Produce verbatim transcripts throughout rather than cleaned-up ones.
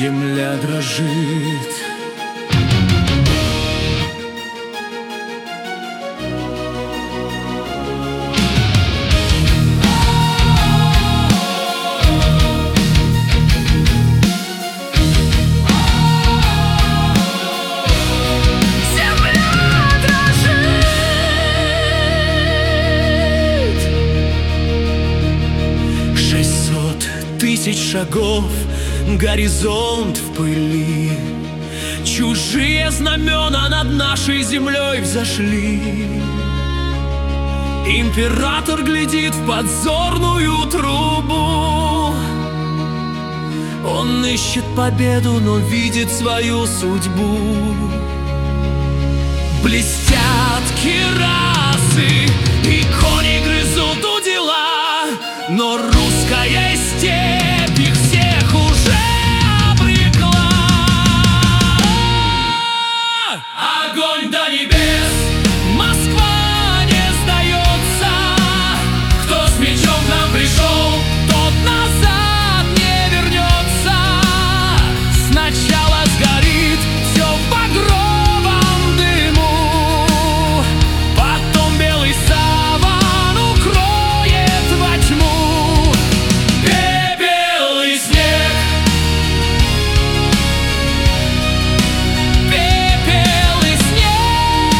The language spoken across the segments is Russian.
земля дрожит. Тысяч шагов, горизонт в пыли, чужие знамена над нашей землей взошли. Император глядит в подзорную трубу. Он ищет победу, но видит свою судьбу. Блестят кирасы, и кони грызут удила, но русская степь их всех уже обрекла. Огонь до небес, Москва не сдается. Кто с мечом к нам пришел, тот назад не вернется. Сначала сгорит все в багровом дыму, потом белый саван укроет во тьму. Пепел и снег, пепел и снег.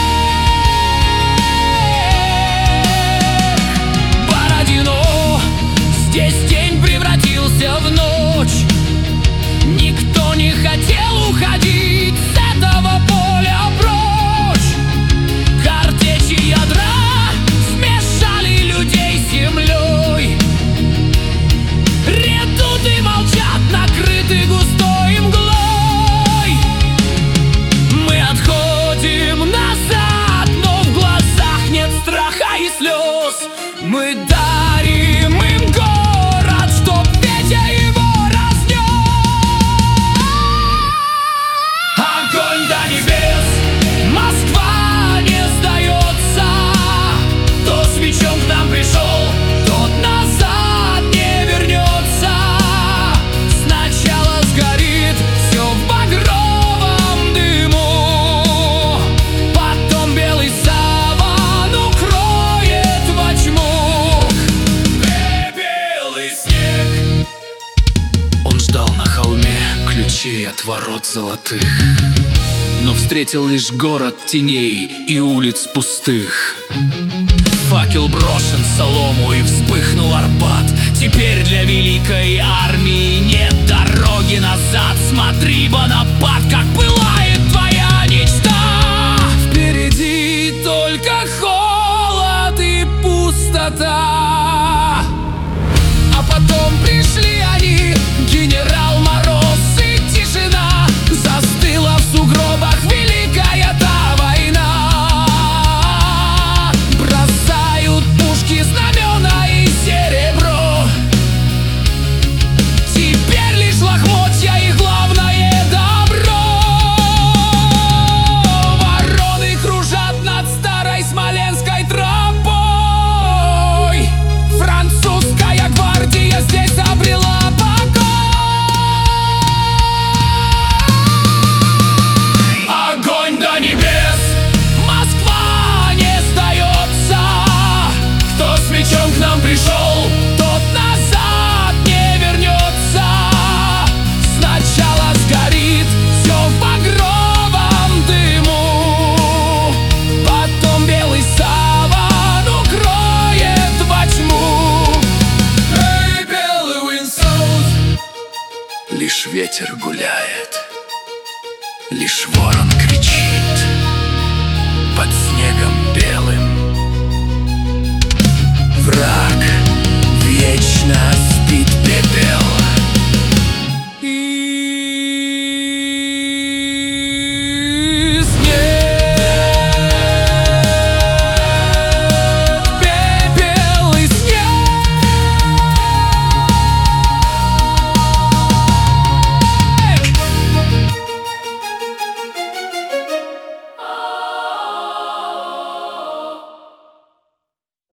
Бородино, здесь день превратился в ночь. Никто не хотел уходить с этого поля прочь. Картечи и ядра смешали людей с землей. Редуты молчат, накрыты густой мглой. Мы отходим назад, но в глазах нет страха и слез. Мы дарим им город, чтоб ветер его разнес. Огонь до небес, Москва не сдается. Кто с мечом к нам пришел, тот назад не вернется. Сначала сгорит все в багровом дыму, потом белый саван укроет во тьму. Пепел и снег. Он ждал на холме ключей от ворот золотых, но встретил лишь город теней и улиц пустых. Факел брошен в солому, и вспыхнул Арбат. Теперь для великой армии нет дороги назад. Смотри, Бонапарт, как пылает твоя мечта. Впереди только холод и пустота. А потом пришли они, генерал Мороз и тишина. Застыла в сугробах великая та война. Бросают пушки, знамена и серебро. Теперь лишь лохмотья и главное добро. Вороны кружат над старой смоленской тропой. Французская гвардия здесь обрела покой. Огонь до небес, Москва не сдается. Кто с мечом к нам пришел, тот назад не вернется. Сначала сгорит все в багровом дыму, потом белый саван укроет во тьму. Эй, белый Windsor, лишь ветер гуляет, лишь ворон кричит под снегом